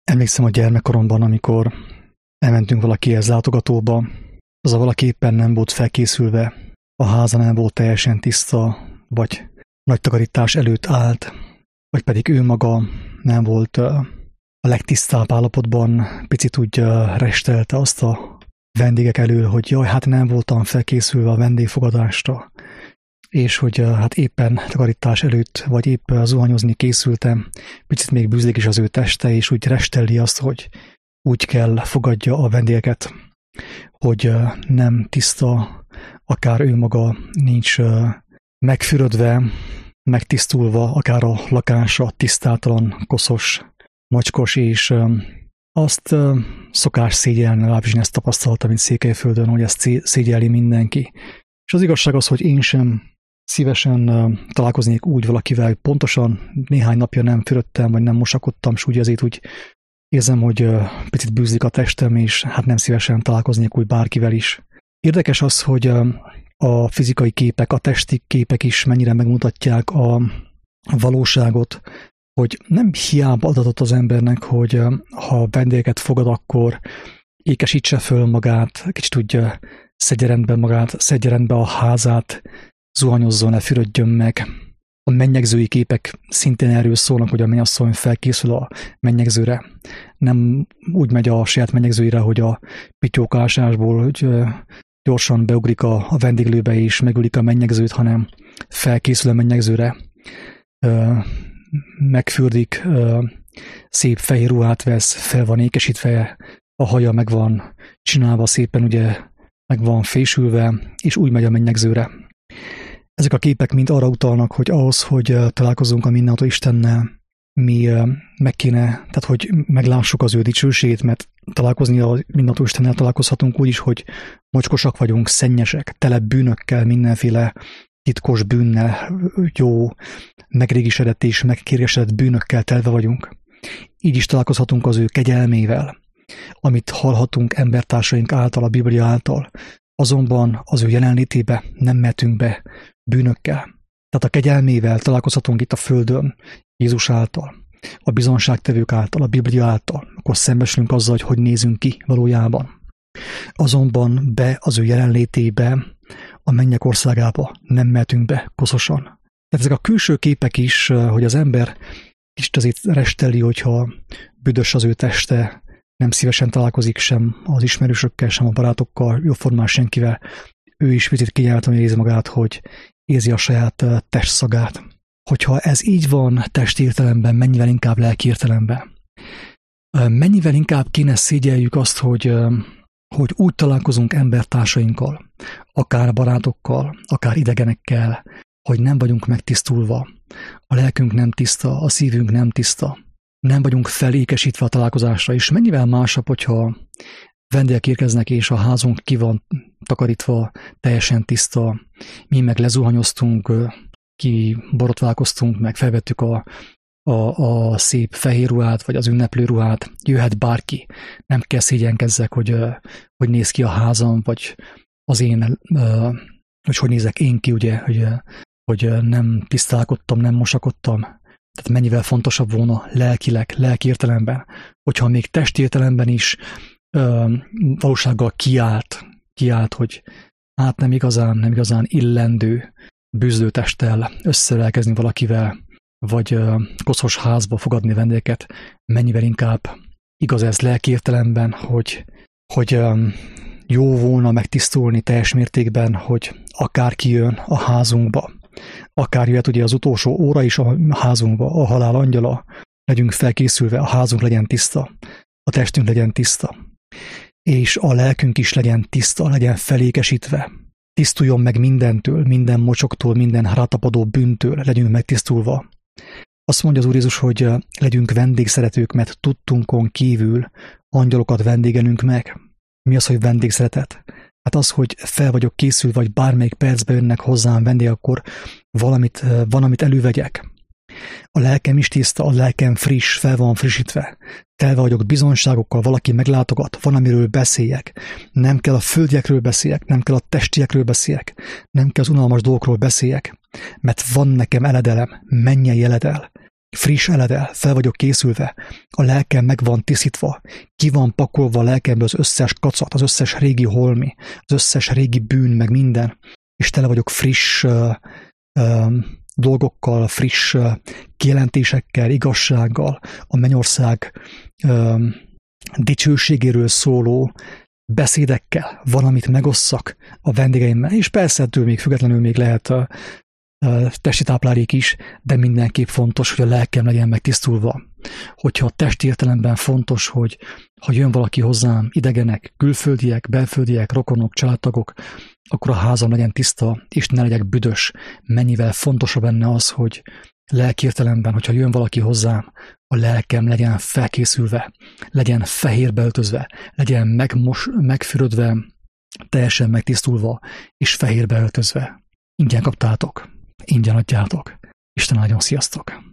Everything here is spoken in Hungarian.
Emlékszem a gyermekkoromban, amikor elmentünk valakihez látogatóba, az a valaki éppen nem volt felkészülve, a háza nem volt teljesen tiszta, vagy nagy takarítás előtt állt, vagy pedig ő maga nem volt a legtisztább állapotban, picit úgy restelte azt a vendégek elől, hogy jaj, hát nem voltam felkészülve a vendégfogadásra, és hogy hát éppen takarítás előtt, vagy épp zuhanyozni készültem, picit még bűzlik is az ő teste, és úgy restelli azt, hogy úgy kell fogadja a vendégeket, hogy nem tiszta, akár ő maga nincs megfürödve, megtisztulva, akár a lakása tisztátalan, koszos, mocskos, és azt szokás szégyelni, legalábbis én ezt tapasztaltam itt Székelyföldön, hogy ezt szégyelli mindenki. És az igazság az, hogy én sem szívesen találkoznék úgy valakivel, hogy pontosan néhány napja nem fürödtem, vagy nem mosakodtam, és úgy ezért úgy érzem, hogy picit bűzlik a testem, és hát nem szívesen találkoznék úgy bárkivel is. Érdekes az, hogy a fizikai képek, a testi képek is mennyire megmutatják a valóságot, hogy nem hiába adatott az embernek, hogy ha vendégeket fogad, akkor ékesítse föl magát, kicsit úgy szedje rendbe magát, szedje rendbe a házát, zuhanyozzon, ne fürödjön meg. A mennyegzői képek szintén erről szólnak, hogy a mennyasszony felkészül a mennyegzőre. Nem úgy megy a saját mennyegzőire, hogy a pityókásásból hogy gyorsan beugrik a vendéglőbe és megülik a mennyegzőt, hanem felkészül a mennyegzőre, megfürdik, szép fehér ruhát vesz, fel van ékesítve, a haja meg van csinálva szépen, ugye meg van fésülve, és úgy megy a mennyegzőre. Ezek a képek mind arra utalnak, hogy ahhoz, hogy találkozunk a mindenható Istennel, mi meg kéne, tehát hogy meglássuk az ő dicsőségét, mert találkozni a mindenható Istennel találkozhatunk úgy is, hogy mocskosak vagyunk, szennyesek, tele bűnökkel, mindenféle titkos bűnnel, jó, megrégisedett és megkérgesedett bűnökkel telve vagyunk. Így is találkozhatunk az ő kegyelmével, amit hallhatunk embertársaink által, a Biblia által, azonban az ő jelenlétébe nem mehetünk be bűnökkel. Tehát a kegyelmével találkozhatunk itt a földön, Jézus által, a bizonságtevők által, a Biblia által, akkor szembesülünk azzal, hogy nézünk ki valójában. Azonban be az ő jelenlétébe, a mennyek országába nem mehetünk be koszosan. Tehát ezek a külső képek is, hogy az ember kicsit azért resteli, hogyha büdös az ő teste, nem szívesen találkozik sem az ismerősökkel, sem a barátokkal, jóformán senkivel. Ő is picit kényelmetlenül érzi magát, hogy érzi a saját testszagát. Hogyha ez így van testi értelemben, mennyivel inkább lelki értelemben. Mennyivel inkább kéne szégyeljük azt, hogy úgy találkozunk embertársainkkal, akár barátokkal, akár idegenekkel, hogy nem vagyunk megtisztulva, a lelkünk nem tiszta, a szívünk nem tiszta, nem vagyunk felékesítve a találkozásra, és mennyivel másabb, hogyha vendégek érkeznek, és a házunk ki van takarítva, teljesen tiszta, mi meg lezuhanyoztunk, kiborotválkoztunk, meg felvettük a szép fehér ruhát, vagy az ünneplő ruhát, jöhet bárki, nem kell szégyenkezzek, hogy néz ki a házam, vagy az én, hogy nézek én ki, ugye, hogy nem tisztálkodtam, nem mosakodtam. Tehát mennyivel fontosabb volna lelkileg, lelki értelemben, hogyha még testi értelemben is valósággal kiállt, hogy hát nem igazán illendő bűzlő testtel összevelkezni valakivel, vagy koszos házba fogadni vendégeket, mennyivel inkább igaz ez lelki értelemben, hogy jó volna megtisztulni teljes mértékben, hogy akárki jön a házunkba, akár jöhet ugye az utolsó óra is a házunkba, a halál angyala, legyünk felkészülve, a házunk legyen tiszta, a testünk legyen tiszta, és a lelkünk is legyen tiszta, legyen felékesítve, tisztuljon meg mindentől, minden mocsoktól, minden rátapadó bűntől, legyünk megtisztulva. Azt mondja az Úr Jézus, hogy legyünk vendégszeretők, mert tudtunkon kívül angyalokat vendégelünk meg. Mi az, hogy vendégszeretet? Hát az, hogy fel vagyok készülve, vagy bármelyik percben jönnek hozzám vendég, akkor valamit elővegyek. A lelkem is tiszta, a lelkem friss, fel van frissítve. Telve vagyok bizonságokkal, valaki meglátogat, van, amiről beszéljek. Nem kell a földiekről beszéljek, nem kell a testiekről beszéljek, nem kell az unalmas dolgokról beszéljek, mert van nekem eledelem, mennyei eledel. friss eleve, fel vagyok készülve, a lelkem meg van tisztítva, ki van pakolva a lelkemből az összes kacat, az összes régi holmi, az összes régi bűn, meg minden, és tele vagyok friss dolgokkal, friss kijelentésekkel, igazsággal, a mennyország dicsőségéről szóló beszédekkel, valamit megosszak a vendégeimmel, és persze ettől még függetlenül még lehet testi táplálék is, de mindenképp fontos, hogy a lelkem legyen megtisztulva. Hogyha a testi értelemben fontos, hogy ha jön valaki hozzám, idegenek, külföldiek, belföldiek, rokonok, családtagok, akkor a házam legyen tiszta, és ne legyek büdös. Mennyivel fontosabb benne az, hogy lelki értelemben, hogyha jön valaki hozzám, a lelkem legyen felkészülve, legyen fehérbe öltözve, legyen megfürödve, teljesen megtisztulva, és fehérbe öltözve. Ingyen kaptátok, ingyen adjátok. Isten áldjon, sziasztok!